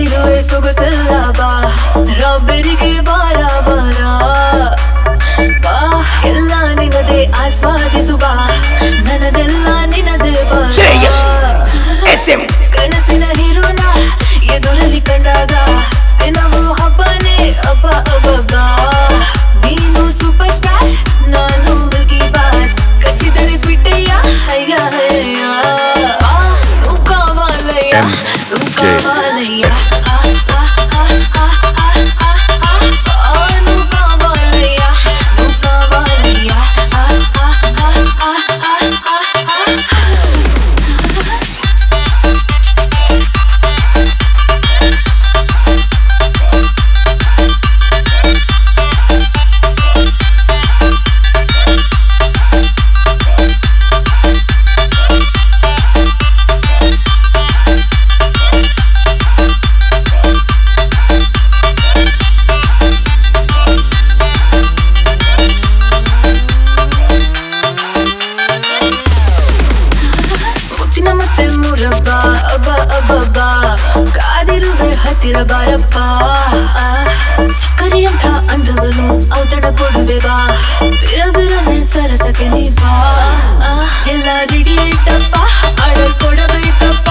ಇರುವೆ ಸೊಗಸಲ್ಲ ಬಾ ರಬ್ಬರಿಗೆ ಬಾರ ಬಾರ ಬಾ ಎಲ್ಲ ನಿನದೇ ಆಸ್ವಾದಿಸು ಬಾ ನನದೆಲ್ಲ ನಿನದೇ ಬಾ ಕನಸಿನ ಹೀರೋನ ಎದುರಲ್ಲಿ ಕಂಡಾಗ ನಾವು ಹಬ್ಬನೇ ಹಬ್ಬ ಹಬ್ಬ ನೀನು ಸೂಪರ್ ಸ್ಟಾರ್ ನಾನು ಹುಡುಗಿ ಬಾಸ್ ಕಚ್ಚಿದರೆ ಸ್ವೀಟಯ್ಯ ಅಯ್ಯ ಅಯ್ಯ ನುಗ್ಗಾವಾಲಯ್ಯ ನುಗ್ಗಾವಾಲಯ್ಯ ಕಾದಿರುವೆ ಹತ್ತಿರ ಬಾರಪ್ಪ ಸಕ್ಕರೆಯಂಥ ಅಂದವನು ಔತಡ ಕೊಡುವೆ ಬಾ ಬಿರಬಿರನೆ ಸರಸಕ್ಕೆ ನೀ ಬಾ ಎಲ್ಲ ರೆಡಿ ಆಯ್ತಪ್ಪ ಆರ್ಡರ್ ಕೊಡಬೇಕಪ್ಪ